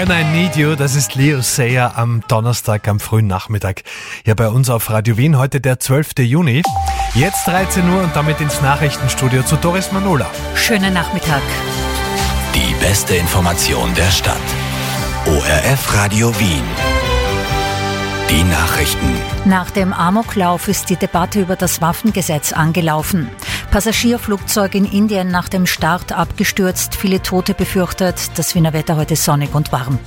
When I Need You, das ist Leo Sayer am Donnerstag, am frühen Nachmittag. Hier bei uns auf Radio Wien, heute der 12. Juni. Jetzt 13 Uhr und damit ins Nachrichtenstudio zu Doris Manola. Schönen Nachmittag. Die beste Information der Stadt. ORF Radio Wien. Die Nachrichten. Nach dem Amoklauf ist die Debatte über das Waffengesetz angelaufen. Passagierflugzeug in Indien nach dem Start abgestürzt, viele Tote befürchtet. Das Wiener Wetter heute sonnig und warm.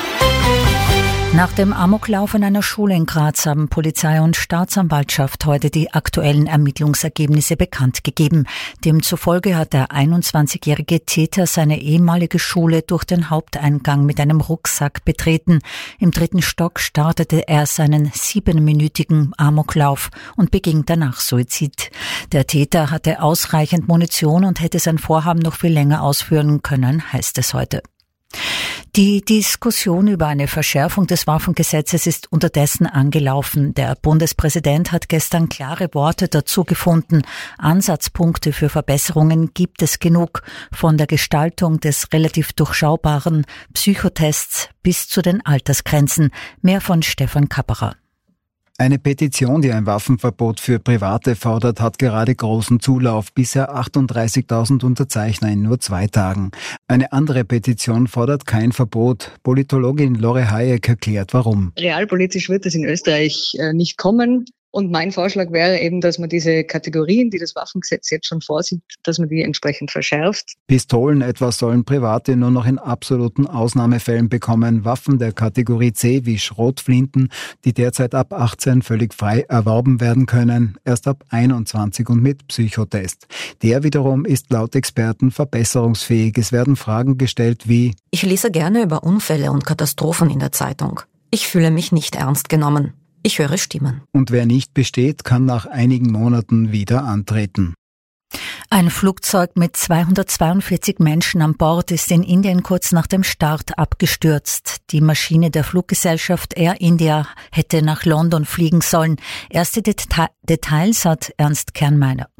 Nach dem Amoklauf in einer Schule in Graz haben Polizei und Staatsanwaltschaft heute die aktuellen Ermittlungsergebnisse bekannt gegeben. Demzufolge hat der 21-jährige Täter seine ehemalige Schule durch den Haupteingang mit einem Rucksack betreten. Im 3. Stock startete er seinen 7-minütigen Amoklauf und beging danach Suizid. Der Täter hatte ausreichend Munition und hätte sein Vorhaben noch viel länger ausführen können, heißt es heute. Die Diskussion über eine Verschärfung des Waffengesetzes ist unterdessen angelaufen. Der Bundespräsident hat gestern klare Worte dazu gefunden. Ansatzpunkte für Verbesserungen gibt es genug, von der Gestaltung des relativ durchschaubaren Psychotests bis zu den Altersgrenzen. Mehr von Stefan Kapperer. Eine Petition, die ein Waffenverbot für Private fordert, hat gerade großen Zulauf. Bisher 38.000 Unterzeichner in nur 2 Tagen. Eine andere Petition fordert kein Verbot. Politologin Lore Hayek erklärt, warum. Realpolitisch wird es in Österreich nicht kommen. Und mein Vorschlag wäre eben, dass man diese Kategorien, die das Waffengesetz jetzt schon vorsieht, dass man die entsprechend verschärft. Pistolen etwa sollen Private nur noch in absoluten Ausnahmefällen bekommen. Waffen der Kategorie C wie Schrotflinten, die derzeit ab 18 völlig frei erworben werden können, erst ab 21 und mit Psychotest. Der wiederum ist laut Experten verbesserungsfähig. Es werden Fragen gestellt wie: Ich lese gerne über Unfälle und Katastrophen in der Zeitung. Ich fühle mich nicht ernst genommen. Ich höre Stimmen. Und wer nicht besteht, kann nach einigen Monaten wieder antreten. Ein Flugzeug mit 242 Menschen an Bord ist in Indien kurz nach dem Start abgestürzt. Die Maschine der Fluggesellschaft Air India hätte nach London fliegen sollen. Erste Details hat Ernst Kernmeier,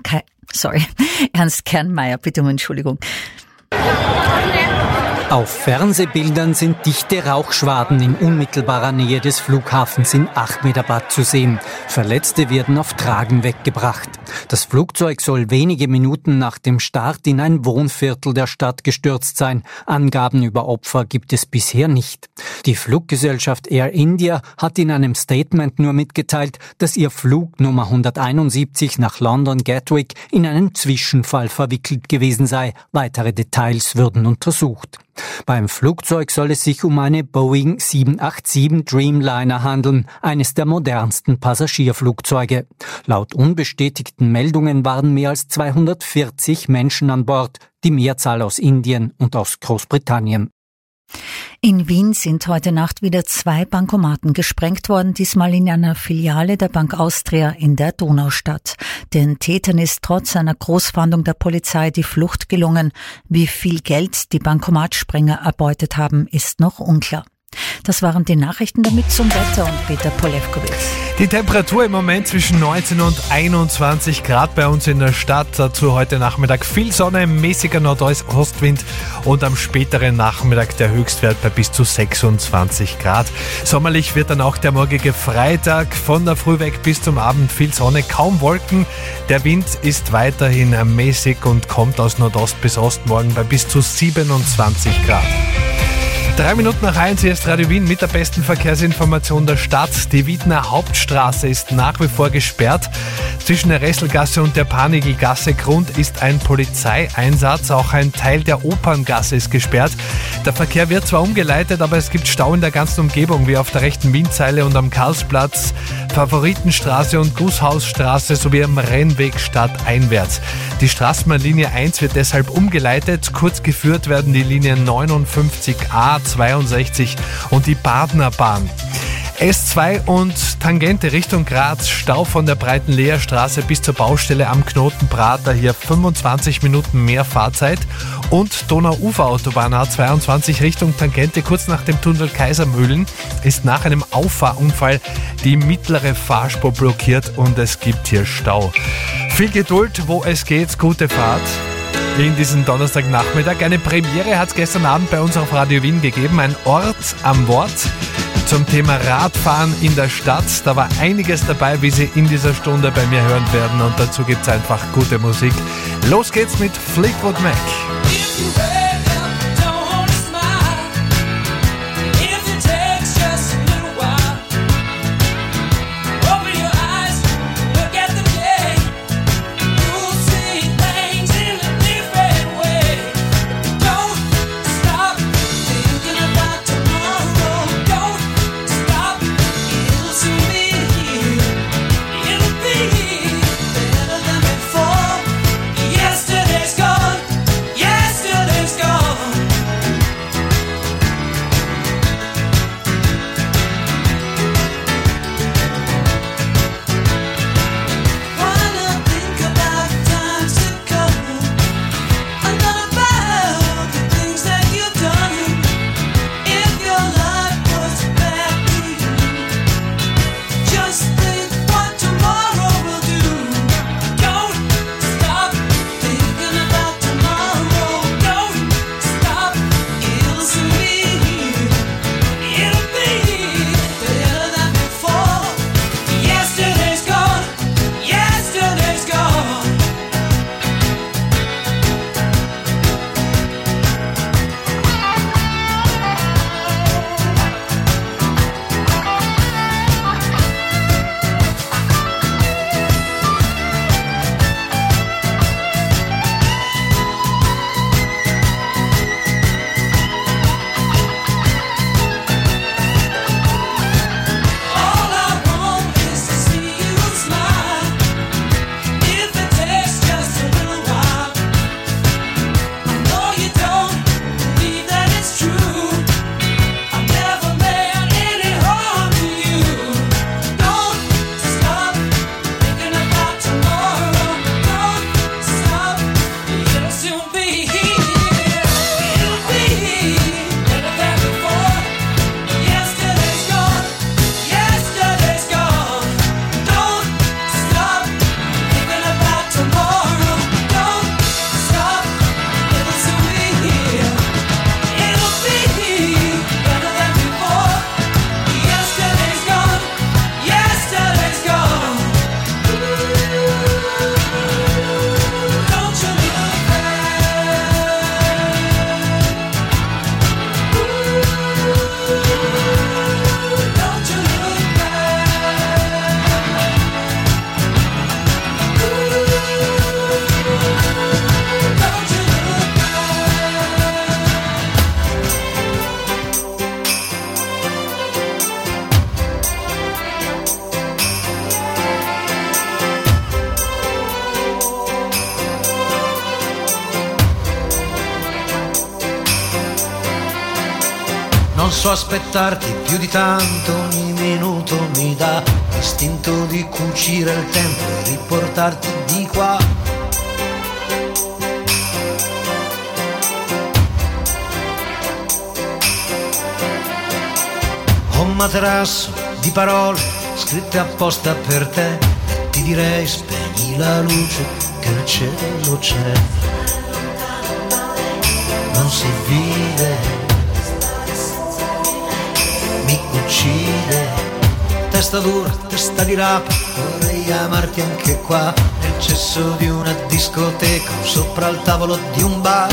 bitte um Entschuldigung. Auf Fernsehbildern sind dichte Rauchschwaden in unmittelbarer Nähe des Flughafens in Ahmedabad zu sehen. Verletzte werden auf Tragen weggebracht. Das Flugzeug soll wenige Minuten nach dem Start in ein Wohnviertel der Stadt gestürzt sein. Angaben über Opfer gibt es bisher nicht. Die Fluggesellschaft Air India hat in einem Statement nur mitgeteilt, dass ihr Flug Nummer 171 nach London Gatwick in einen Zwischenfall verwickelt gewesen sei. Weitere Details würden untersucht. Beim Flugzeug soll es sich um eine Boeing 787 Dreamliner handeln, eines der modernsten Passagierflugzeuge. Laut unbestätigten Meldungen waren mehr als 240 Menschen an Bord, die Mehrzahl aus Indien und aus Großbritannien. In Wien sind heute Nacht wieder 2 Bankomaten gesprengt worden, diesmal in einer Filiale der Bank Austria in der Donaustadt. Den Tätern ist trotz einer Großfahndung der Polizei die Flucht gelungen. Wie viel Geld die Bankomatsprenger erbeutet haben, ist noch unklar. Das waren die Nachrichten, damit zum Wetter und Peter Polewkowitz. Die Temperatur im Moment zwischen 19 und 21 Grad bei uns in der Stadt. Dazu heute Nachmittag viel Sonne, mäßiger Nordostwind und am späteren Nachmittag der Höchstwert bei bis zu 26 Grad. Sommerlich wird dann auch der morgige Freitag. Von der Früh weg bis zum Abend viel Sonne, kaum Wolken. Der Wind ist weiterhin mäßig und kommt aus Nordost bis Ost morgen bei bis zu 27 Grad. 3 Minuten nach 1, hier ist Radio Wien mit der besten Verkehrsinformation der Stadt. Die Wiedner Hauptstraße ist nach wie vor gesperrt. Zwischen der Resselgasse und der Panigelgasse Grund ist ein Polizeieinsatz. Auch ein Teil der Operngasse ist gesperrt. Der Verkehr wird zwar umgeleitet, aber es gibt Stau in der ganzen Umgebung, wie auf der rechten Wienzeile und am Karlsplatz, Favoritenstraße und Gußhausstraße sowie am Rennweg stadteinwärts. Die Straßenbahnlinie 1 wird deshalb umgeleitet. Kurz geführt werden die Linien 59a, 62 und die Badnerbahn. S2 und Tangente Richtung Graz, Stau von der Breitenleherstraße bis zur Baustelle am Knotenprater, hier 25 Minuten mehr Fahrzeit. Und Donau-Ufer-Autobahn A22 Richtung Tangente, kurz nach dem Tunnel Kaisermühlen, ist nach einem Auffahrunfall die mittlere Fahrspur blockiert und es gibt hier Stau. Viel Geduld, wo es geht, gute Fahrt. in diesem Donnerstagnachmittag. Eine Premiere hat es gestern Abend bei uns auf Radio Wien gegeben, ein Ort am Wort zum Thema Radfahren in der Stadt. Da war einiges dabei, wie Sie in dieser Stunde bei mir hören werden, und dazu gibt es einfach gute Musik. Los geht's mit Fleetwood Mac. Non so aspettarti più di tanto, ogni minuto mi dà l'istinto di cucire il tempo e riportarti di qua. Ho un materasso di parole scritte apposta per te e ti direi spegni la luce che nel cielo c'è. Non si vive, mi uccide, testa dura, testa di rapa, vorrei amarti anche qua, nel cesso di una discoteca o sopra il tavolo di un bar.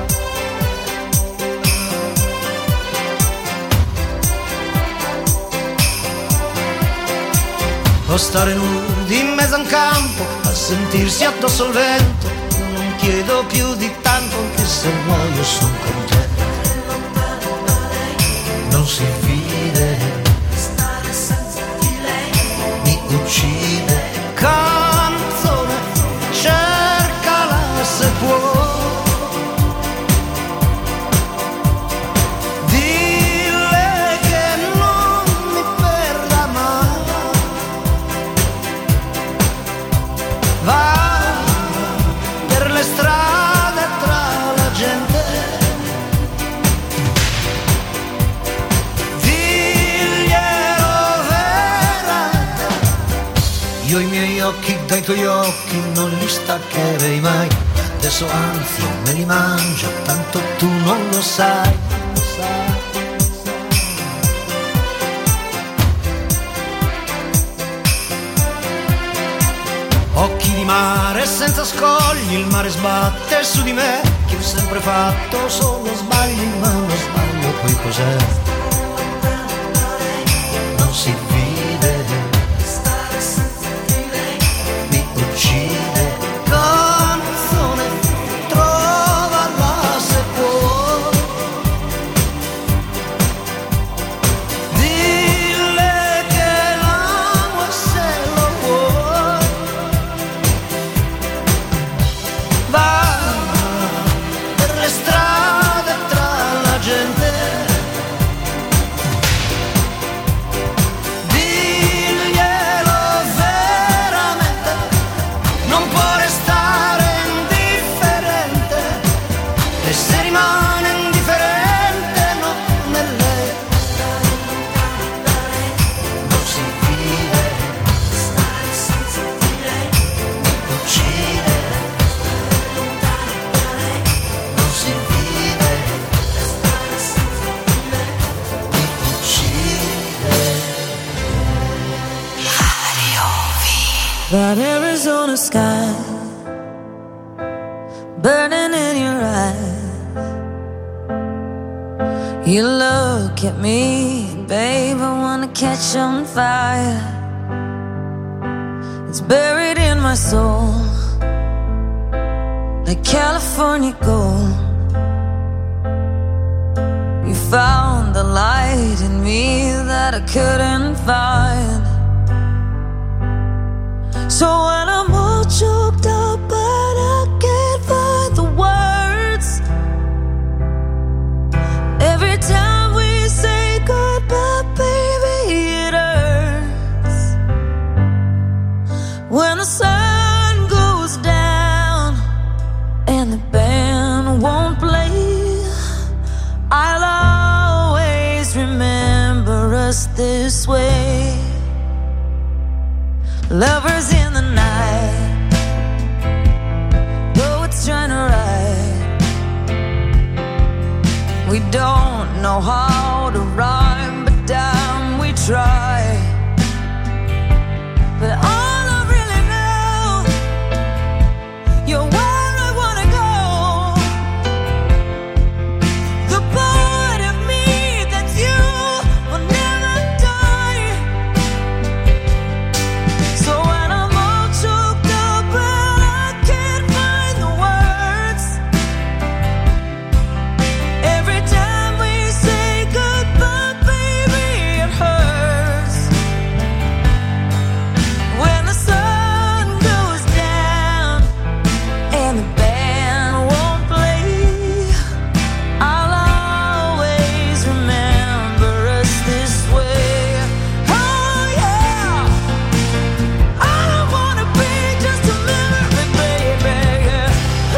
O stare nudi in mezzo a un campo a sentirsi addosso al vento, non chiedo più di tanto anche se muoio son contento. Non si vide, mi uccide, canzone, cercala se può, dille che non mi perda mai, va per le strade tra la gente. Io i miei occhi dai tuoi occhi non li staccherei mai, adesso anzi io me li mangio, tanto tu non lo sai. Occhi di mare senza scogli, il mare sbatte su di me, che ho sempre fatto solo sbagli, ma uno sbaglio poi cos'è? Non si vide, mi uccide, canzone, trovala se può, dille che l'amo e se lo vuoi, va per le strade tra la gente, that Arizona sky burning in your eyes. You look at me, babe, I wanna catch on fire. It's buried in my soul like California gold. You found the light in me that I couldn't find. So when I'm all choked up but I can't find the words, every time we say goodbye, baby, it hurts. When the sun goes down and the band won't play, I'll always remember us this way. Lovers in the night, though it's trying to ride. We don't know how to rhyme, but damn, we try. But all I really know, you're where I wanna go. The part of me that's you will never die. So when I'm all choked up and I can't find the words, every time we say goodbye, baby, it hurts. When the sun goes down and the band won't play, I'll always remember us this way. Oh yeah, I don't wanna be just a memory, baby. Yeah.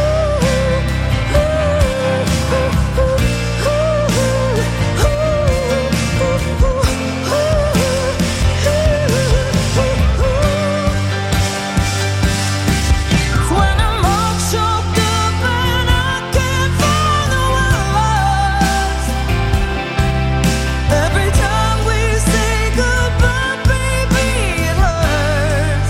When I'm all choked up and I can't find the words, every time we say goodbye, baby, it hurts.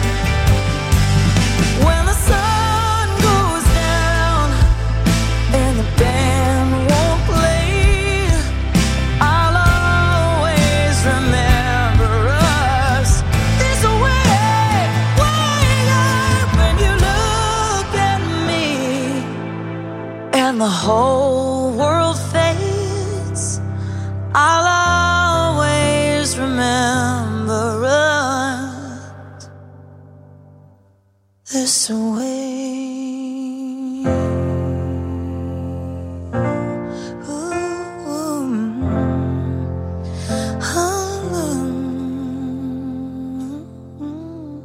When the sun goes down and the band won't play, I'll always remember us this way. When you look at me and the whole world fades, I'll always remember us this way.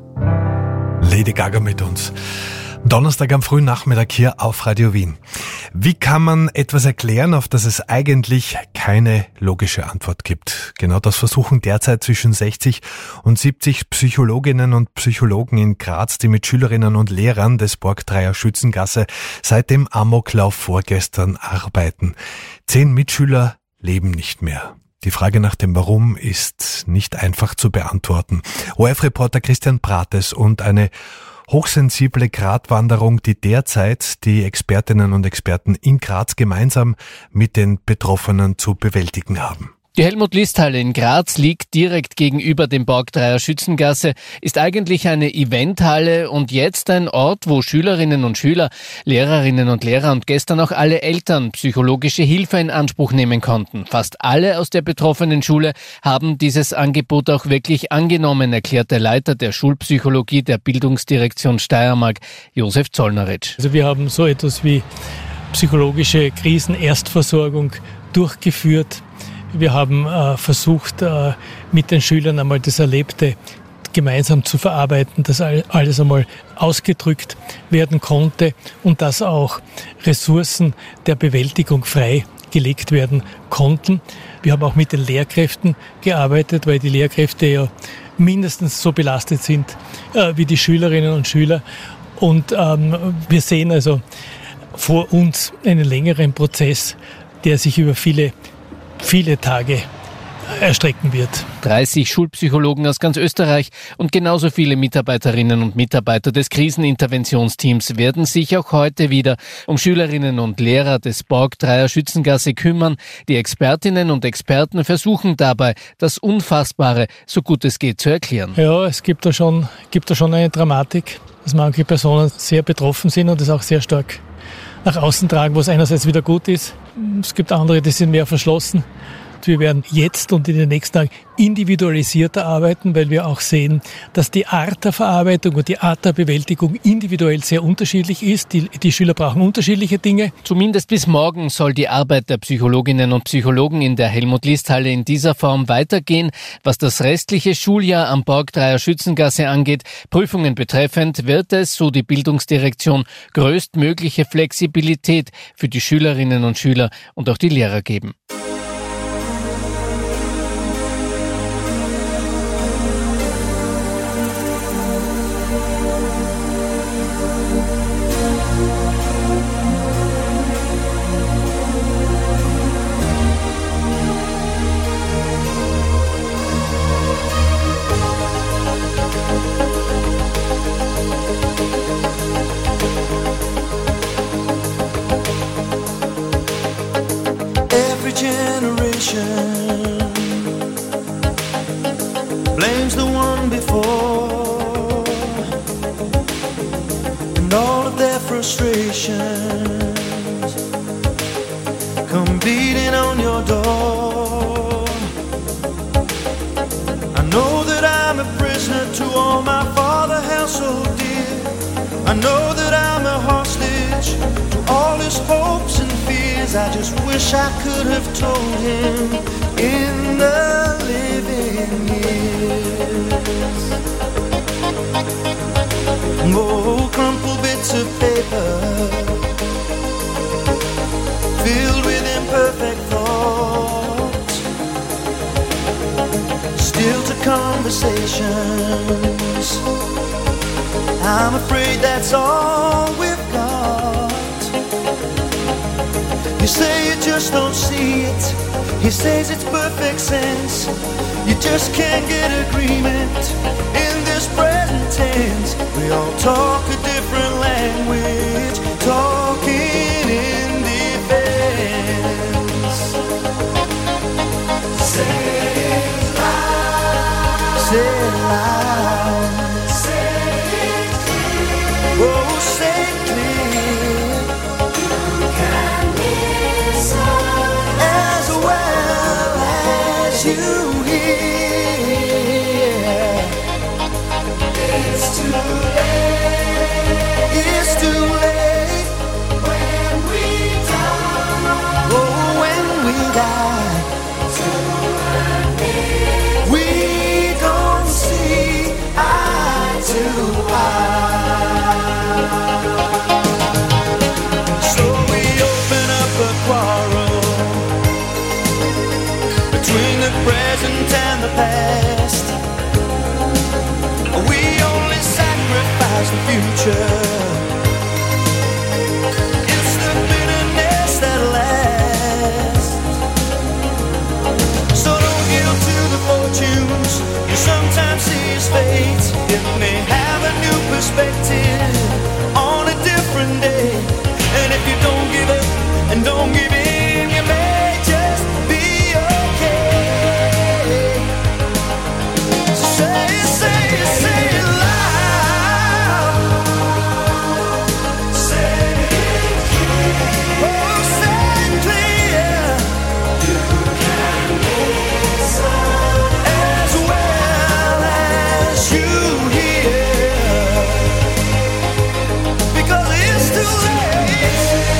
Lady Gaga mit uns. Donnerstag am frühen Nachmittag hier auf Radio Wien. Wie kann man etwas erklären, auf das es eigentlich keine logische Antwort gibt? Genau das versuchen derzeit zwischen 60 und 70 Psychologinnen und Psychologen in Graz, die mit Schülerinnen und Lehrern des Borgtreyer Schützengasse seit dem Amoklauf vorgestern arbeiten. 10 Mitschüler leben nicht mehr. Die Frage nach dem Warum ist nicht einfach zu beantworten. ORF-Reporter Christian Prates und eine hochsensible Gratwanderung, die derzeit die Expertinnen und Experten in Graz gemeinsam mit den Betroffenen zu bewältigen haben. Die Helmut-List-Halle in Graz liegt direkt gegenüber dem Borgtreyer Schützengasse, ist eigentlich eine Eventhalle und jetzt ein Ort, wo Schülerinnen und Schüler, Lehrerinnen und Lehrer und gestern auch alle Eltern psychologische Hilfe in Anspruch nehmen konnten. Fast alle aus der betroffenen Schule haben dieses Angebot auch wirklich angenommen, erklärt der Leiter der Schulpsychologie der Bildungsdirektion Steiermark, Josef Zollneritsch. Also wir haben so etwas wie psychologische Krisenerstversorgung durchgeführt. Wir haben versucht, mit den Schülern einmal das Erlebte gemeinsam zu verarbeiten, dass alles einmal ausgedrückt werden konnte und dass auch Ressourcen der Bewältigung freigelegt werden konnten. Wir haben auch mit den Lehrkräften gearbeitet, weil die Lehrkräfte ja mindestens so belastet sind wie die Schülerinnen und Schüler. Und wir sehen also vor uns einen längeren Prozess, der sich über viele Tage erstrecken wird. 30 Schulpsychologen aus ganz Österreich und genauso viele Mitarbeiterinnen und Mitarbeiter des Kriseninterventionsteams werden sich auch heute wieder um Schülerinnen und Lehrer des Borgtreyer Schützengasse kümmern. Die Expertinnen und Experten versuchen dabei, das Unfassbare so gut es geht zu erklären. Ja, es gibt da schon eine Dramatik, dass manche Personen sehr betroffen sind und das auch sehr stark nach außen tragen, was einerseits wieder gut ist. Es gibt andere, die sind mehr verschlossen. Wir werden jetzt und in den nächsten Tagen individualisierter arbeiten, weil wir auch sehen, dass die Art der Verarbeitung und die Art der Bewältigung individuell sehr unterschiedlich ist. Die Schüler brauchen unterschiedliche Dinge. Zumindest bis morgen soll die Arbeit der Psychologinnen und Psychologen in der Helmut-List-Halle in dieser Form weitergehen. Was das restliche Schuljahr am Borgtreyer Schützengasse angeht, Prüfungen betreffend, wird es, so die Bildungsdirektion, größtmögliche Flexibilität für die Schülerinnen und Schüler und auch die Lehrer geben. Blames the one before, and all of their frustrations come beating on your door. I know that I'm a prisoner to all my father held so dear. I know that I'm a hostage to all his hopes and fears. I just wish I could have told him in the living years. Oh, crumpled bits of paper filled with imperfect thoughts, still to conversations. I'm afraid that's all we've got. You say you just don't see it. He says it's perfect sense. You just can't get agreement in this present tense. We all talk a different language, talking in defense. Say it loud. Say it loud. Say it clear. Oh, say it clear. You can listen as well as you hear. It's too late. It's too late when we die. Oh, when we die. We don't see eye to eye. So we open present and the past. We only sacrifice the future. It's the bitterness that lasts. So don't yield to the fortunes you sometimes see as fate. It may have a new perspective on a different day. And if you don't give up and don't give in, you may just be okay. So say it loud. Say it clear. Oh, say it clear. You can listen as well as you hear. Because it's too late.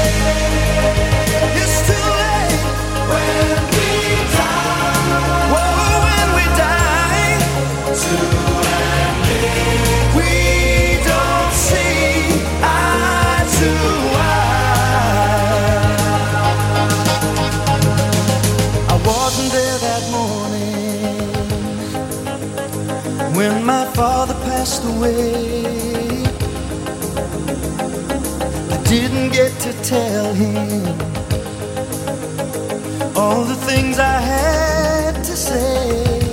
It's too late when we die. Whoa, when we die. To admit we don't see eye to eye. I wasn't there that morning when my father passed away. I didn't get to tell him all the things I had to say.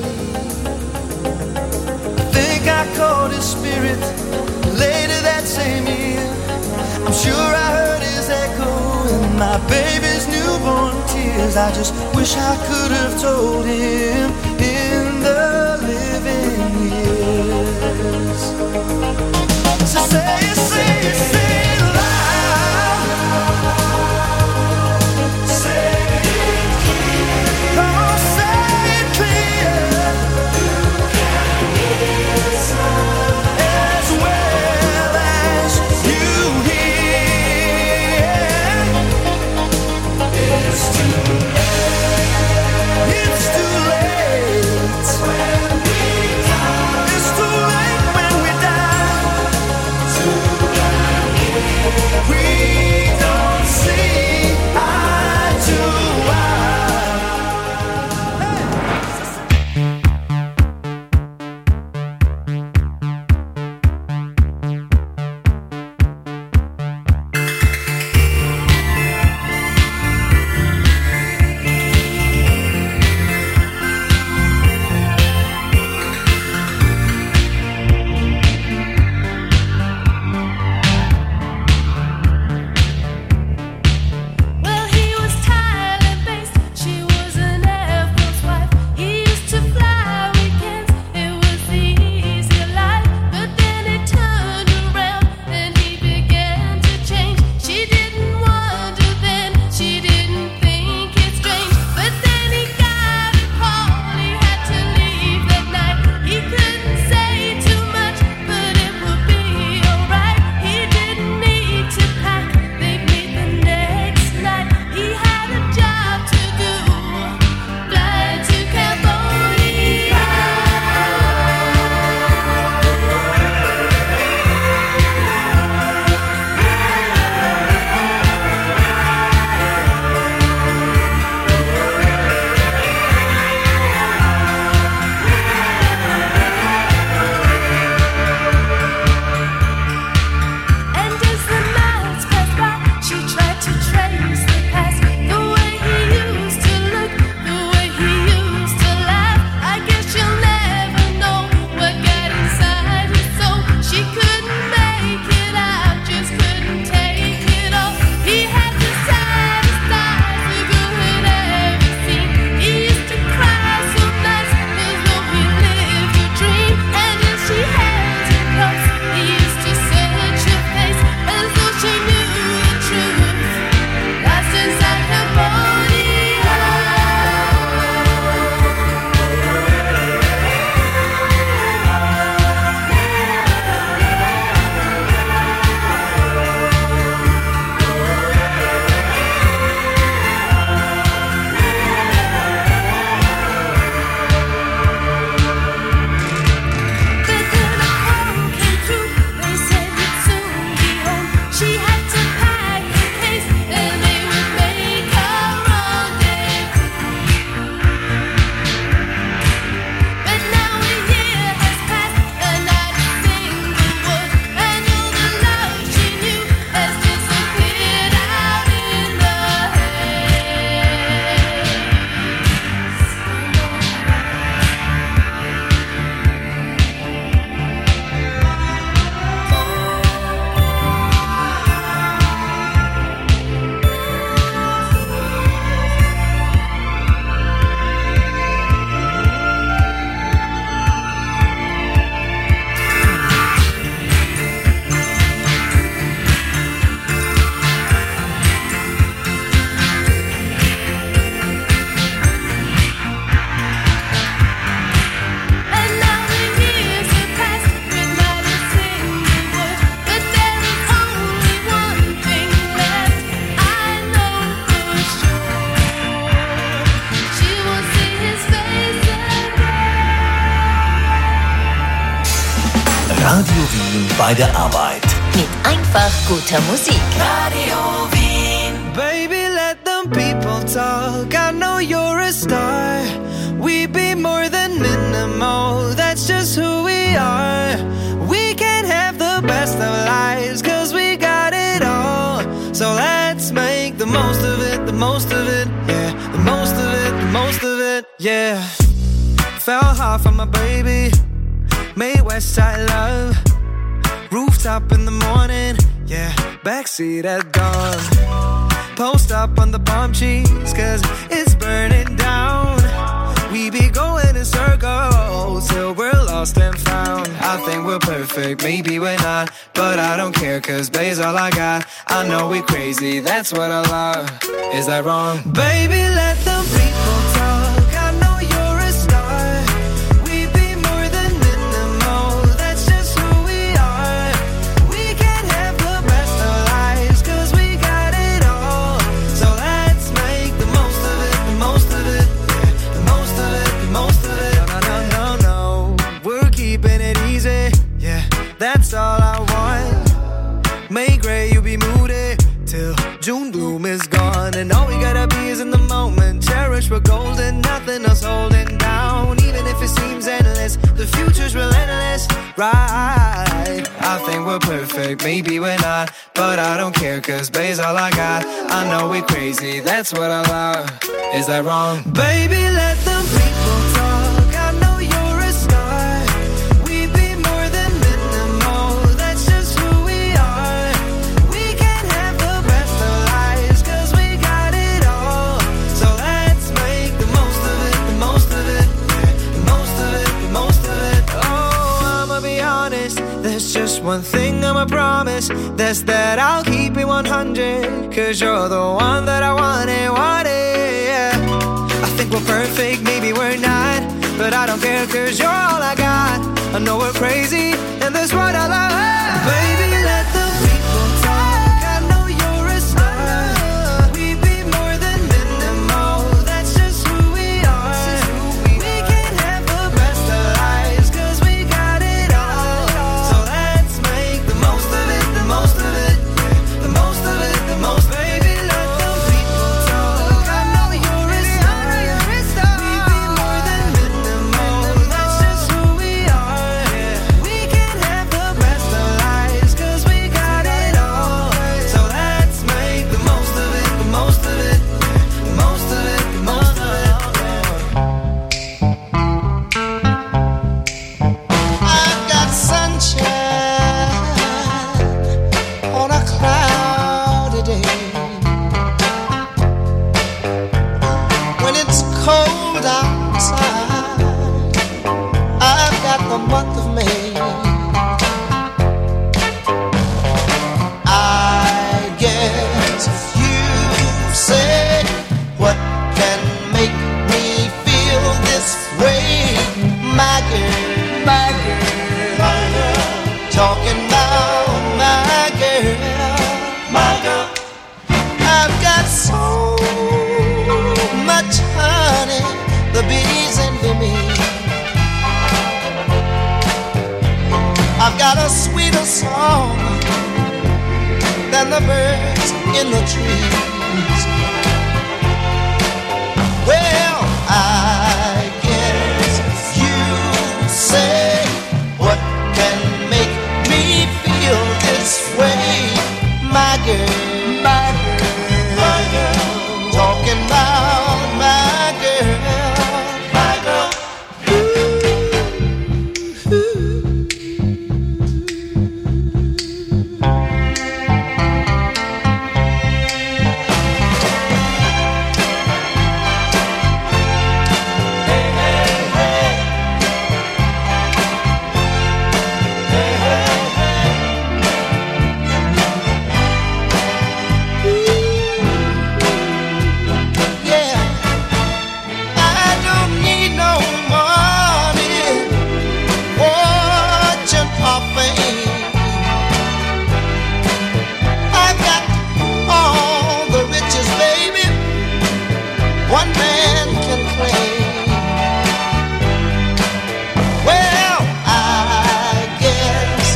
I think I caught his spirit later that same year. I'm sure I heard his echo in my baby's newborn tears. I just wish I could have told him in the living years. So say it loud. Say it clear. Come on, say it clear. You can listen as well as you hear. It's too late. It's too late when we die. It's too late when we die. To Radio Wien bei der Arbeit. Mit einfach guter Musik. Radio Wien. Baby, let them people talk. I know you're a star. We be more than minimal. That's just who we are. We can have the best of lives, 'cause we got it all. So let's make the most of it, the most of it, yeah. The most of it, the most of it, yeah. Fell hard for my baby. Made Westside love. Rooftop in the morning, yeah. Backseat at dawn. Post up on the palm trees, 'cause it's burning down. We be going in circles till we're lost and found. I think we're perfect, maybe we're not, but I don't care, 'cause babe's all I got. I know we're crazy, that's what I love. Is that wrong? Baby, let them people talk. I know you're a star. We be more than minimal. That's just who we are. We can have the best of lives, 'cause we got it all. So let's make the most of it, the most of it, yeah. The most of it, the most of it. No, no, no, no. We're keeping it easy, yeah. That's all I want. May gray, you be moody till June bloom is gone. And all we gotta be is in the moment. Cherish what golden, nothing else holding down. Even if it seems endless, the future's relentless, right? I think we're perfect, maybe we're not, but I don't care, 'cause babe's all I got. I know we're crazy, that's what I love. Is that wrong? Baby, let them people talk. I know you're a star. We be more than minimal. That's just who we are. We can have the best of lives, 'cause we got it all. So let's make the most of it, the most of it, yeah. The most of it, the most of it. Oh, I'ma be honest, there's just one thing I'ma promise. That's that I'll keep it 100, 'cause you're the one that I wanted, yeah. I think we're perfect, maybe we're not, but I don't care, 'cause you're all I got. I know we're crazy, and that's what I love. Baby, let the people talk. I know you're a star. We be more than minimal. That's just who we are. We can have the best of lives, 'cause we got it all. So let's make the most of it, the most of it, yeah. The most of it, the most. Baby, let the people talk. I know you're a star. We be more than minimal. That's just who we are. We can have the best of lives, 'cause we got it all. So let's make the most of it, the most of it, yeah. The most of it, the most of it, yeah. I got sunshine on a cloudy day. When it's cold outside, I've got the month of May. I guess you say, what can make me feel this way? My girl, my girl, my girl. Talking about my girl, my girl. I've got so much honey, the bees envy me. I've got a sweeter song than the birds in the trees. Well, I guess you say, what can make me feel this way? My girl, my girl, my girl. Talking about my girl, my girl. Well, I guess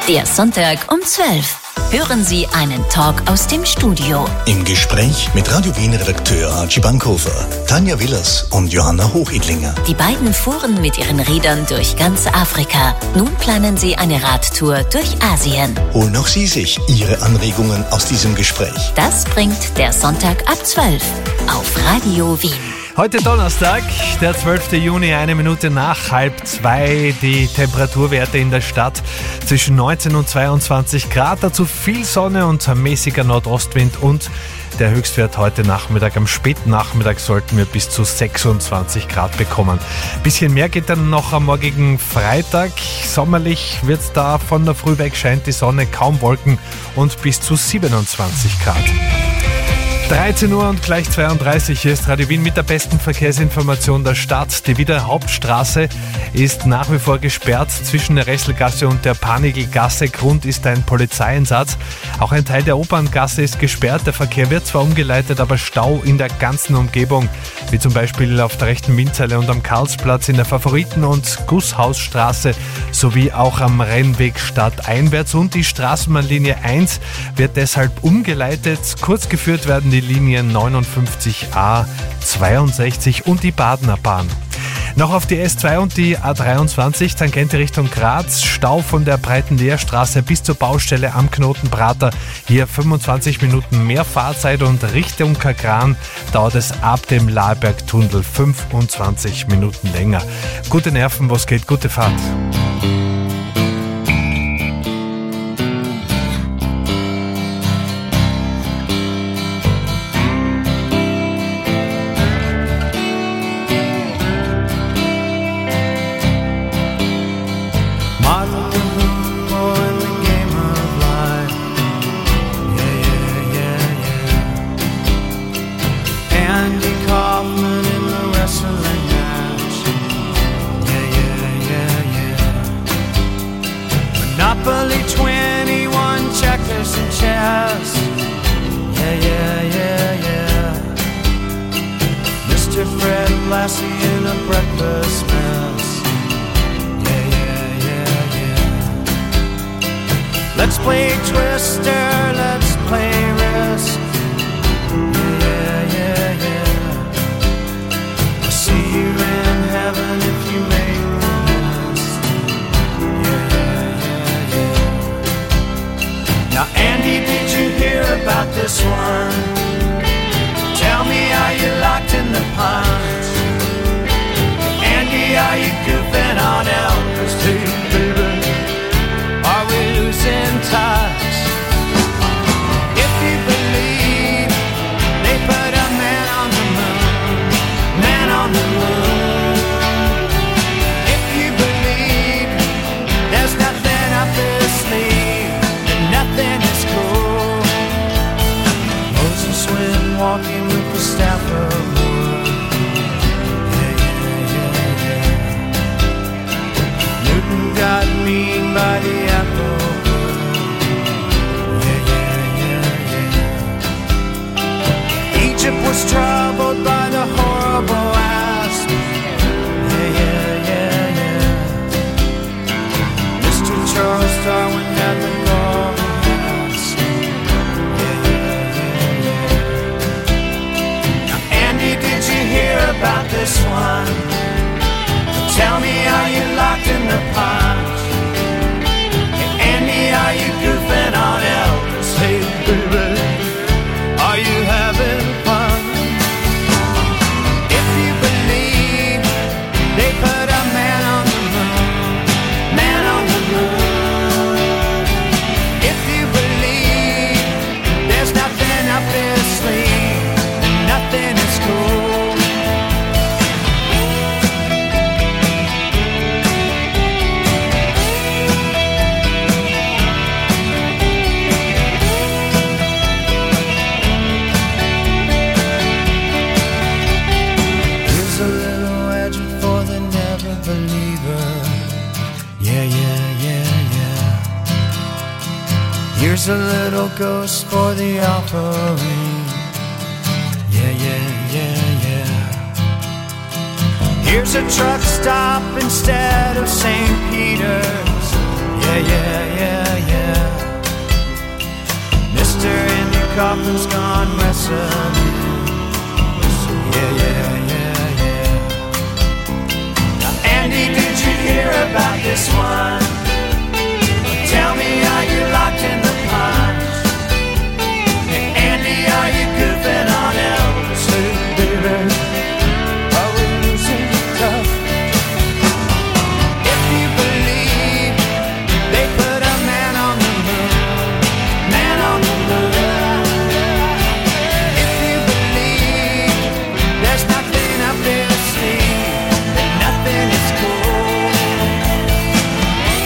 Der Sonntag um 12. Hören Sie einen Talk aus dem Studio. Im Gespräch mit Radio Wien-Redakteur Archie Bankhofer, Tanja Willers und Johanna Hochidlinger. Die beiden fuhren mit ihren Rädern durch ganz Afrika. Nun planen sie eine Radtour durch Asien. Holen auch Sie sich Ihre Anregungen aus diesem Gespräch. Das bringt der Sonntag ab 12 auf Radio Wien. Heute Donnerstag, der 12. Juni, 1 Minute nach 1:30. Die Temperaturwerte in der Stadt zwischen 19 und 22 Grad. Dazu viel Sonne und mäßiger Nordostwind und der Höchstwert heute Nachmittag, am späten Nachmittag sollten wir bis zu 26 Grad bekommen. Bisschen mehr geht dann noch am morgigen Freitag. Sommerlich wird's da, von der Früh weg scheint die Sonne, kaum Wolken und bis zu 27 Grad. 13 Uhr und gleich 32, hier ist Radio Wien mit der besten Verkehrsinformation der Stadt. Die Wiener Hauptstraße ist nach wie vor gesperrt zwischen der Resselgasse und der Panigelgasse. Grund ist ein Polizeieinsatz. Auch ein Teil der Operngasse ist gesperrt. Der Verkehr wird zwar umgeleitet, aber Stau in der ganzen Umgebung, wie zum Beispiel auf der rechten Windseile und am Karlsplatz in der Favoriten- und Gusshausstraße sowie auch am Rennweg stadteinwärts. Und die Straßenbahnlinie 1 wird deshalb umgeleitet. Kurz geführt werden die Linien 59a, 62 und die Badener Bahn. Noch auf die S2 und die A23, Tangente Richtung Graz, Stau von der Breitenleerstraße bis zur Baustelle am Knoten Prater. Hier 25 Minuten mehr Fahrzeit und Richtung Kagran dauert es ab dem Lahlbergtunnel 25 Minuten länger. Gute Nerven, was geht, gute Fahrt. Monopoly 21 checkers and chess. Yeah. Mr. Fred Lassie in a breakfast mess. Yeah. Let's play Twister, let's play Risk. Yeah. I'll see you in heaven if you make Now, Andy, did you hear about this one? Tell me, are you locked in the pond? Andy, are you goofing on Elvis? Hey, baby, are we losing touch? If you believe they put a man on the moon, if you believe there's nothing up his sleeve, nothing is cool. Moses went walking with the staff of wood. Yeah. Newton got mean by the apple wood. Yeah. Egypt was troubled by the horrible asp. Yeah. Mr. Charles Darwin had the about this one. Tell me, are you locked in the pond? Hey, Andy, are you goofing on Elvis? Hey, baby, are you having fun? If you believe they put a man on the moon, if you believe there's nothing up his sleeve, and nothing is cool. Here's a little ghost for the offering. Yeah. Here's a truck stop instead of St. Peter's. Yeah, yeah, yeah, yeah. Mister in your coffin's gone wrestling. Yeah, yeah, yeah, yeah. Now, Andy, did you hear about this one? Tell me, are you locked in the pines? Hey, Andy, are you goofing on Elvis? Hey, baby, are we losing tough? If you believe they put a man on the moon, man on the moon. If you believe there's nothing up there to see, then nothing is cool.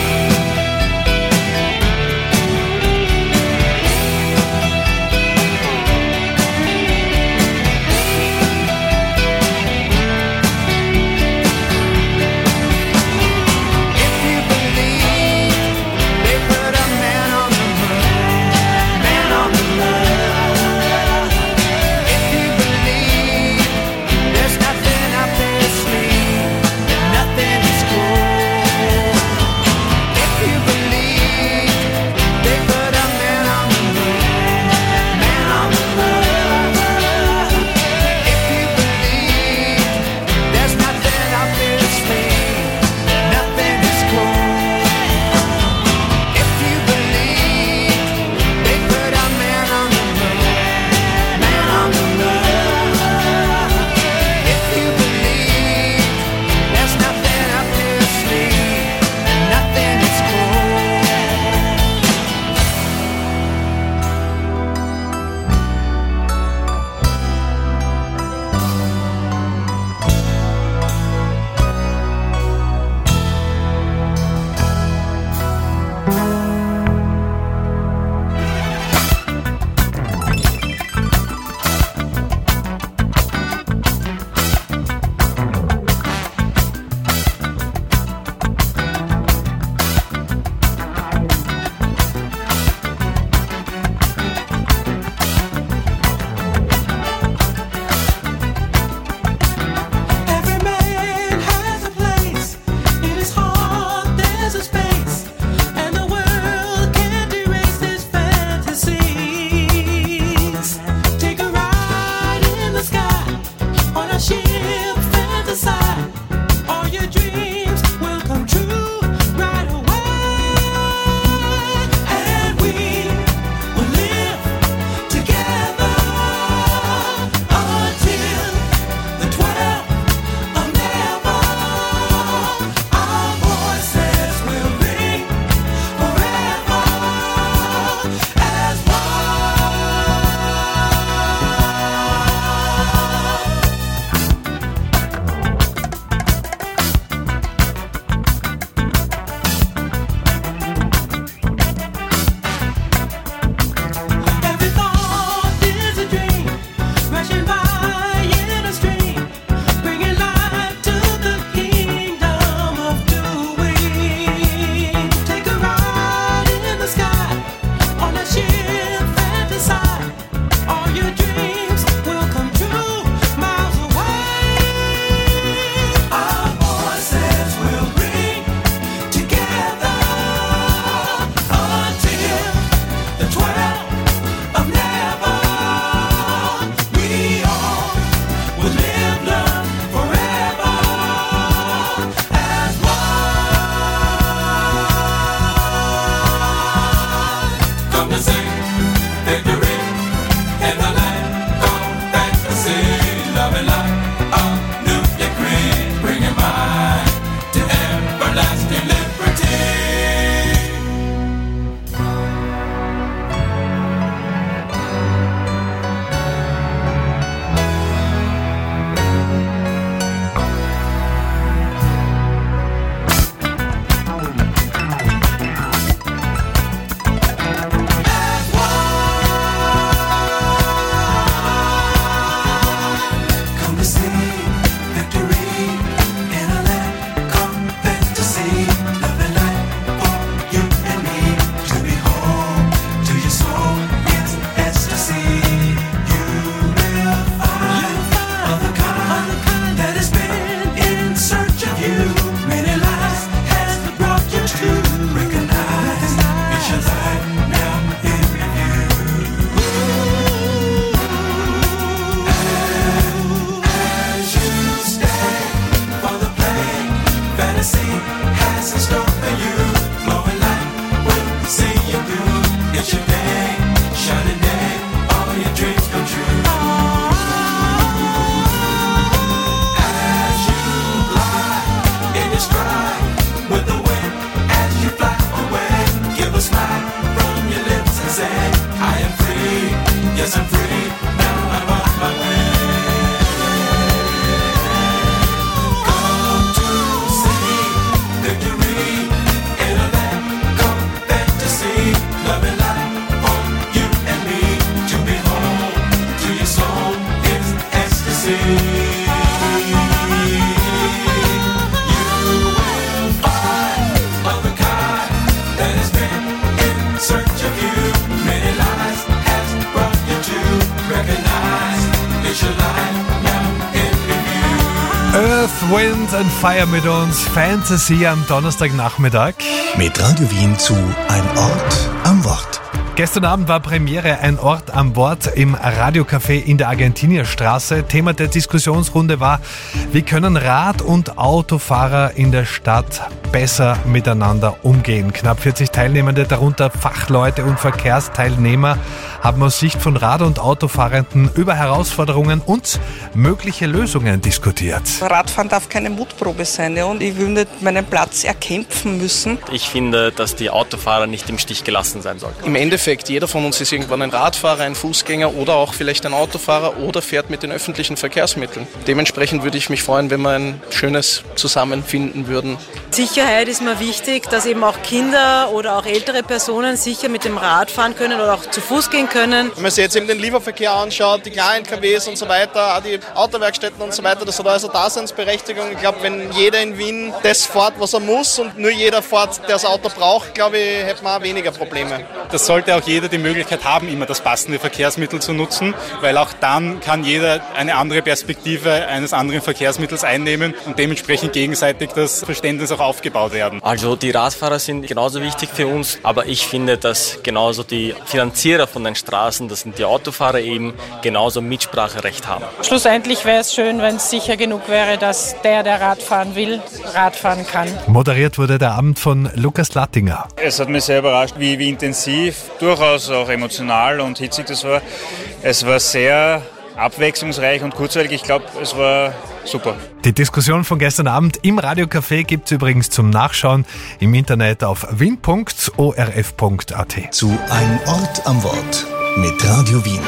Earth, Wind and Fire mit uns. Fantasy am Donnerstagnachmittag. Mit Radio Wien zu Ein Ort am Wort. Gestern Abend war Premiere Ein Ort am Wort im Radiocafé in der Argentinierstraße. Thema der Diskussionsrunde war, wie können Rad- und Autofahrer in der Stadt besser miteinander umgehen. Knapp 40 Teilnehmende, darunter Fachleute und Verkehrsteilnehmer, haben aus Sicht von Rad- und Autofahrenden über Herausforderungen und mögliche Lösungen diskutiert. Radfahren darf keine Mutprobe sein, und ich will nicht meinen Platz erkämpfen müssen. Ich finde, dass die Autofahrer nicht im Stich gelassen sein sollten. Im Endeffekt, jeder von uns ist irgendwann ein Radfahrer, ein Fußgänger oder auch vielleicht ein Autofahrer oder fährt mit den öffentlichen Verkehrsmitteln. Dementsprechend würde ich mich freuen, wenn wir ein schönes Zusammenfinden würden. Sicherheit ist mir wichtig, dass eben auch Kinder oder auch ältere Personen sicher mit dem Rad fahren können oder auch zu Fuß gehen können. Wenn man sich jetzt eben den Lieferverkehr anschaut, die kleinen KWs und so weiter, auch die Autowerkstätten und so weiter, das hat also Daseinsberechtigung. Ich glaube, wenn jeder in Wien das fährt, was er muss und nur jeder fährt, der das Auto braucht, glaube ich, hätte man auch weniger Probleme. Das sollte auch jeder die Möglichkeit haben, immer das passende Verkehrsmittel zu nutzen, weil auch dann kann jeder eine andere Perspektive eines anderen Verkehrsmittels einnehmen und dementsprechend gegenseitig das Verständnis auch aufgebaut werden. Also die Radfahrer sind genauso wichtig für uns, aber ich finde, dass genauso die Finanzierer von den Straßen, das sind die Autofahrer eben, genauso Mitspracherecht haben. Schlussendlich wäre es schön, wenn es sicher genug wäre, dass der Radfahren will, Radfahren kann. Moderiert wurde der Abend von Lukas Lattinger. Es hat mich sehr überrascht, wie intensiv, durchaus auch emotional und hitzig das war. Es war sehr abwechslungsreich und kurzweilig. Ich glaube, es war super. Die Diskussion von gestern Abend im Radiocafé gibt es übrigens zum Nachschauen im Internet auf wien.orf.at. Zu Ein Ort am Wort mit Radio Wien.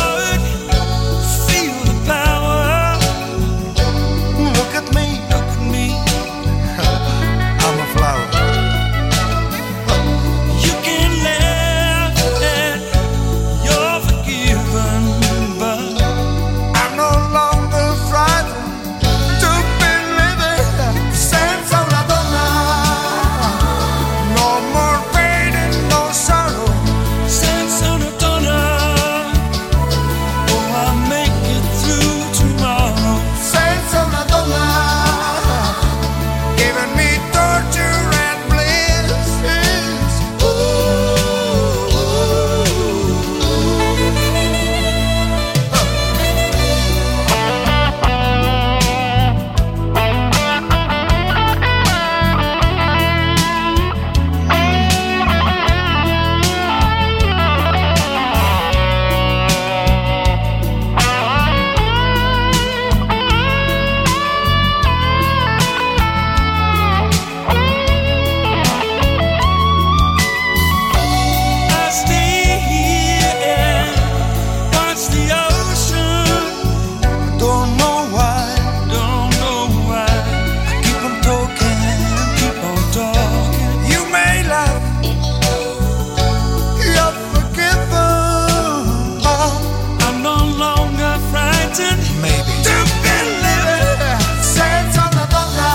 Look at me. maybe. You've been living senza una donna.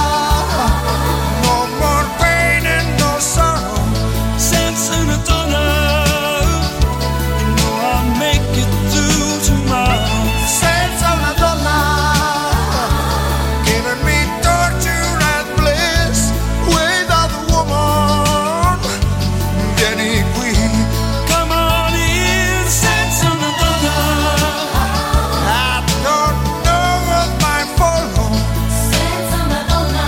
No more pain and no sorrow. Senza una donna. You know I'll make it through tomorrow. Senza una donna. Giving me torture and bliss. Without a woman. Vieni qui. Come on in, senza una donna. I don't know what might follow. Senza una donna.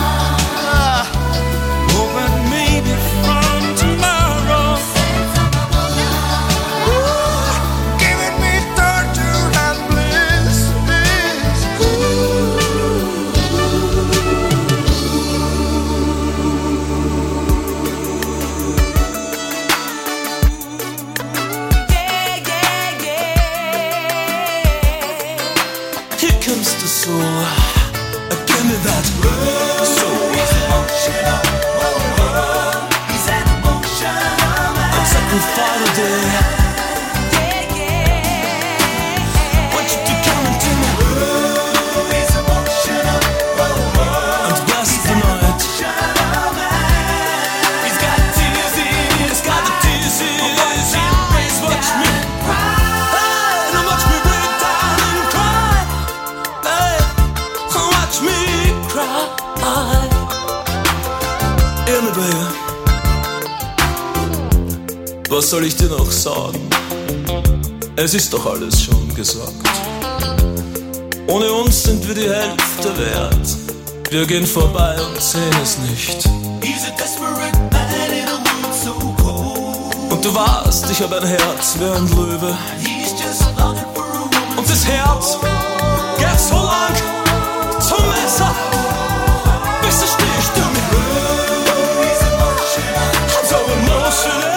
Hoping maybe from tomorrow. Senza una donna. Giving me torture and bliss. Here comes the soul. Give me that soul. He's an emotional man. I'm sacrificing a day. Want you to come into my room. He's emotional. And bless the night. He's got tears in his, got the tears in his eyes. Watch me cry. And watch me break down and cry. Hey, watch me cry. Irme, Baby. Was soll ich dir noch sagen? Es ist doch alles schon gesagt. Ohne uns sind wir die Hälfte wert. Wir gehen vorbei und sehen es nicht. Und du warst, ich hab ein Herz wie ein Löwe. Und das Herz geht so lang zum Messer, bis es sticht in mir. I'm so emotional.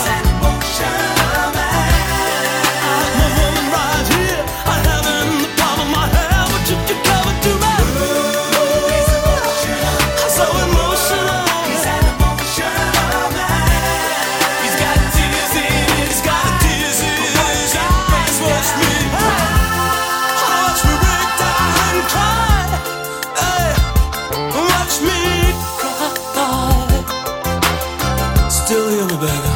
My woman right here, I have her in the palm of my hand. What you coming to me? I'm so emotional. He's got tears in his, got tears in his eyes. Watch me break down and cry. Hey, watch me cry. Still hear me, Baby.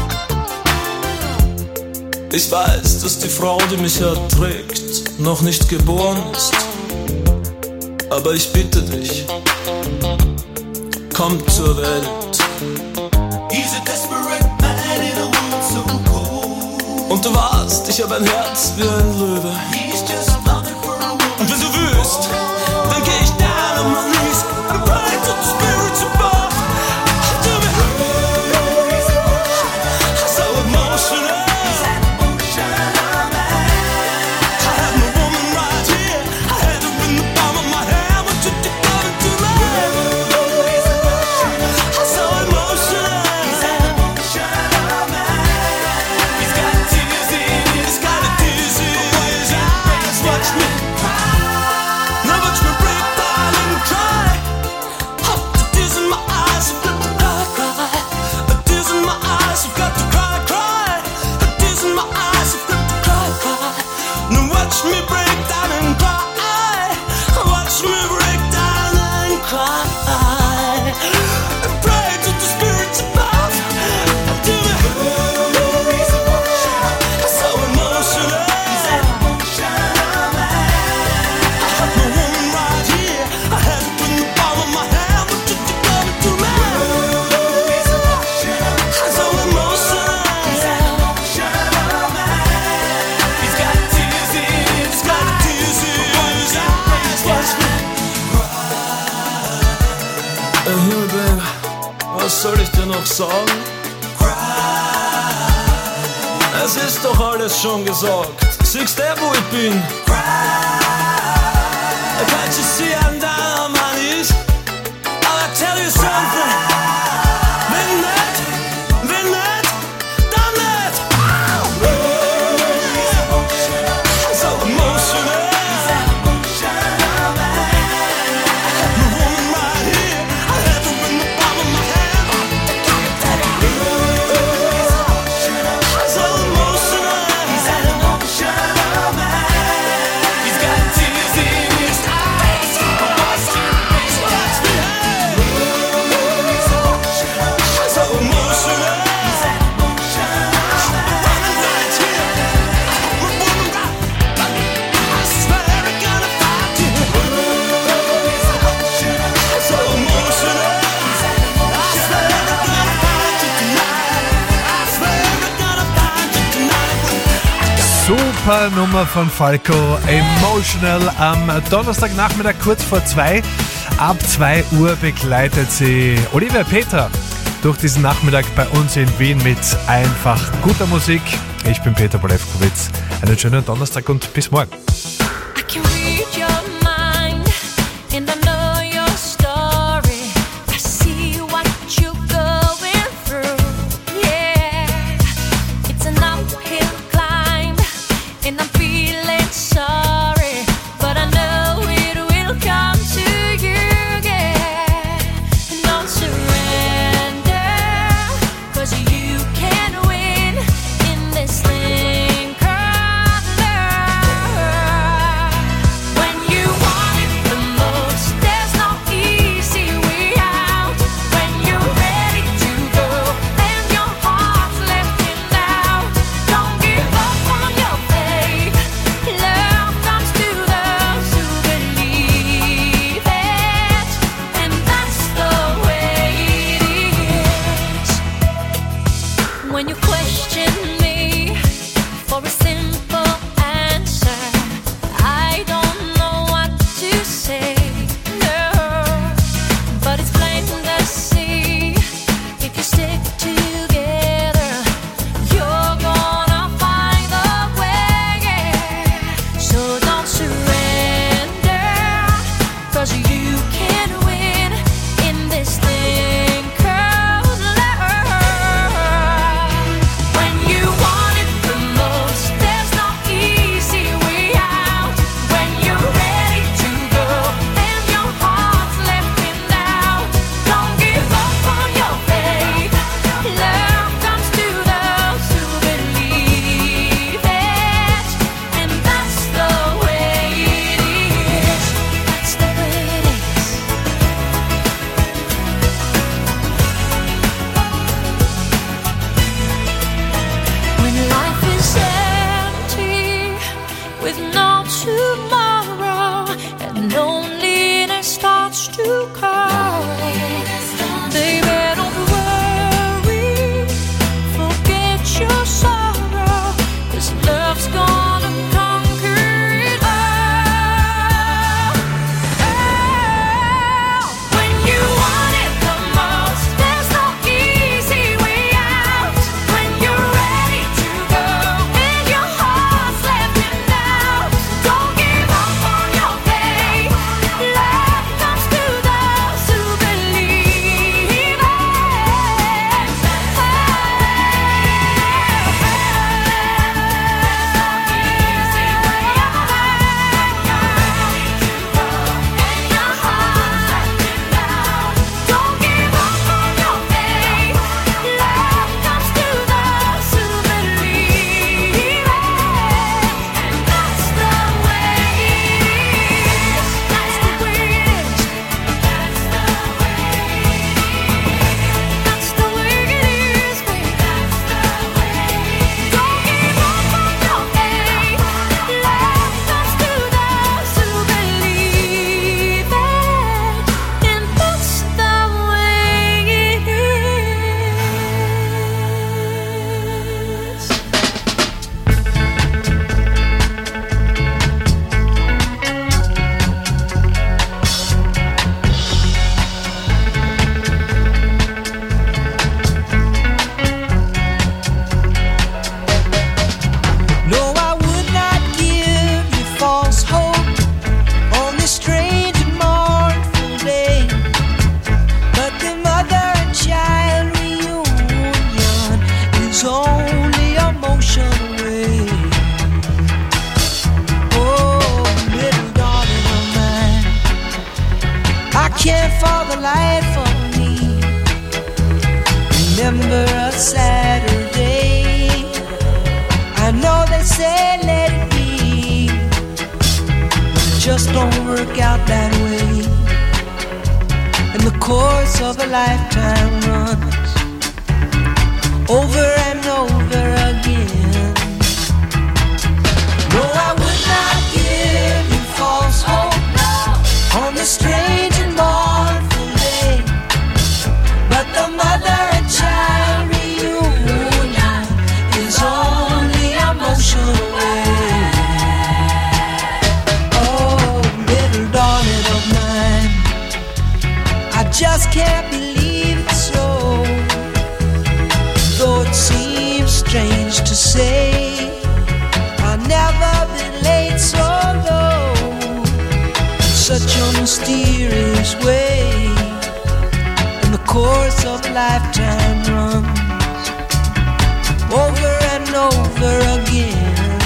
Ich weiß, dass die Frau, die mich erträgt, noch nicht geboren ist. Aber ich bitte dich, komm zur Welt. Und du warst, ich hab ein Herz wie ein Löwe. Und wenn du willst, dann geh ich down on my knees and pray to the spirits above. Do me. So emotional. I have my woman right here. I had her in the palm of my hand. What you coming to me? So emotional. He's got tears in his, got tears in his eyes. Watch me cry. Now watch me break down and cry. Hot the tears in my eyes, I've got to cry, cry. The tears in my eyes, I've got to cry, cry. The tears in my eyes, I've got to cry, cry. Now watch me break down and cry. Watch me break down and cry. And pray to the spirits above. Do me. So emotional. I have my woman right here. I had her in the palm of my hand. What you coming to me? So emotional. He's got tears in his, got tears in his eyes. Watch me cry. Hey, Baby, was soll ich dir noch sagen? Es ist doch alles schon gesagt. Siehst du, wo ich bin? Can't you see I'm down on my knees? I'll tell you something. Wenn nicht, dann nicht. So emotional. My woman right here. I had her in the palm of my hand. So emotional. He's got Super Nummer von Falco, Emotional, am Donnerstagnachmittag kurz vor 2. Ab 2 Uhr begleitet sie Olivia Peter durch diesen Nachmittag bei uns in Wien mit einfach guter Musik. Ich bin Peter Polewkowitz. Einen schönen Donnerstag und bis morgen. When you question me for a simple answer, I don't know what to say, no. But it's plain to see, if you stick together, you're gonna find a way, yeah. So don't surrender, 'cause you can win in this thing called love. When you want it the most, there's no easy way out. When you're ready to go and your heart's left in doubt, don't give up on your faith. Love comes to those who believe it, and that's the way it is. That's the way it is. When life is empty with no tomorrow and loneliness starts to call, baby, don't worry, forget your sorrow, 'cause love's gonna conquer it all. When you want it the most, there's no easy way out. When you're ready to go and your heart's left in doubt, don't give up on your faith. Love comes to those who believe it. Don't give up on your faith. Love comes to those who believe it. And that's the way it is. That's the way it is. That's the way it is. That's the way it is, baby. That's the way it is. Don't give up on your faith. Love comes to those who believe it. And that's the way it is. No, I would not give you false hope on this strange and mournful day. But the mother and child reunion is only a motion away. Oh, little darling of mine, I can't for the life of me remember a Saturday. I know they say let it be, but it just don't work out that way. And the course of a lifetime runs over and over again. No, I would not give you false hope on this strange and mournful day. But the mother and child reunion is only a motion away. just can't believe it's so. Though it seems strange to say, I've never been late so low. Such a mysterious way, and the course of lifetime runs over and over again.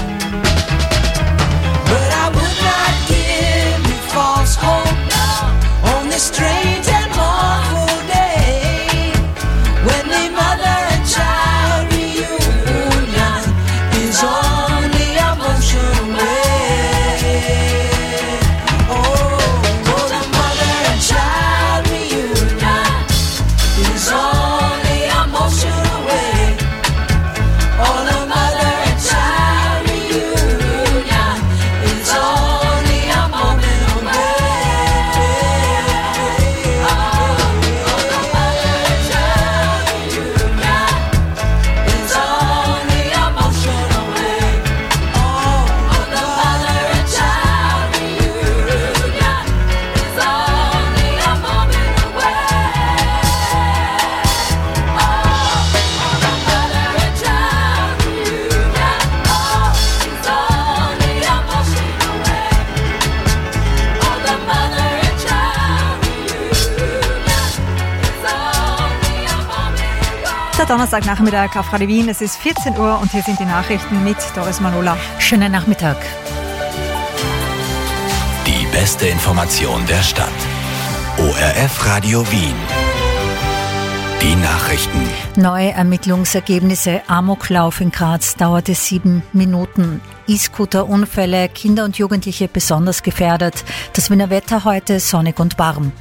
But I would not give you false hope on this strange and awful day, when the mother and child reunion is only a motion away. Oh, the mother and child reunion is only a motion away. Oh, the mother and child reunion is only a moment away. Oh, the mother and child reunion is only a motion away. Oh, the mother and child reunion is only a moment away. Der Donnerstagnachmittag auf Radio Wien. Es ist 14 Uhr und hier sind die Nachrichten mit Doris Manola. Schönen Nachmittag. Die beste Information der Stadt. ORF Radio Wien. Die Nachrichten. Neue Ermittlungsergebnisse. Amoklauf in Graz dauerte 7 Minuten. E-Scooter-Unfälle, Kinder und Jugendliche besonders gefährdet. Das Wiener Wetter heute sonnig und warm.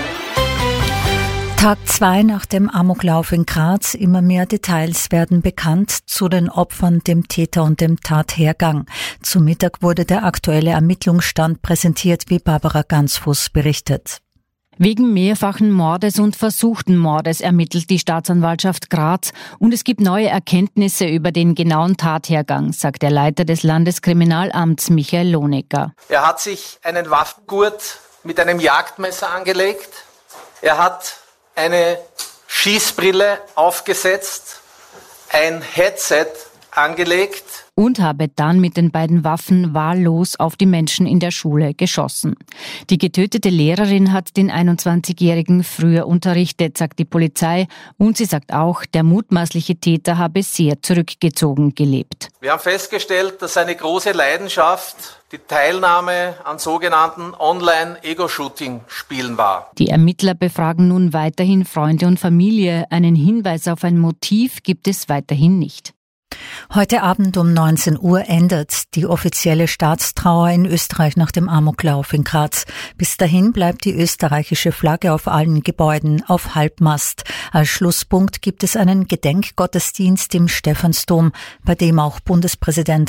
Tag 2 nach dem Amoklauf in Graz. Immer mehr Details werden bekannt zu den Opfern, dem Täter und dem Tathergang. Zum Mittag wurde der aktuelle Ermittlungsstand präsentiert, wie Barbara Gansfuß berichtet. Wegen mehrfachen Mordes und versuchten Mordes ermittelt die Staatsanwaltschaft Graz und es gibt neue Erkenntnisse über den genauen Tathergang, sagt der Leiter des Landeskriminalamts Michael Lohnecker. Er hat sich einen Waffengurt mit einem Jagdmesser angelegt. Er hat eine Schießbrille aufgesetzt, ein Headset angelegt. Und habe dann mit den beiden Waffen wahllos auf die Menschen in der Schule geschossen. Die getötete Lehrerin hat den 21-Jährigen früher unterrichtet, sagt die Polizei. Und sie sagt auch, der mutmaßliche Täter habe sehr zurückgezogen gelebt. Wir haben festgestellt, dass seine große Leidenschaft die Teilnahme an sogenannten Online-Ego-Shooting-Spielen war. Die Ermittler befragen nun weiterhin Freunde und Familie. Einen Hinweis auf ein Motiv gibt es weiterhin nicht. Heute Abend um 19 Uhr endet die offizielle Staatstrauer in Österreich nach dem Amoklauf in Graz. Bis dahin bleibt die österreichische Flagge auf allen Gebäuden auf Halbmast. Als Schlusspunkt gibt es einen Gedenkgottesdienst im Stephansdom, bei dem auch Bundespräsident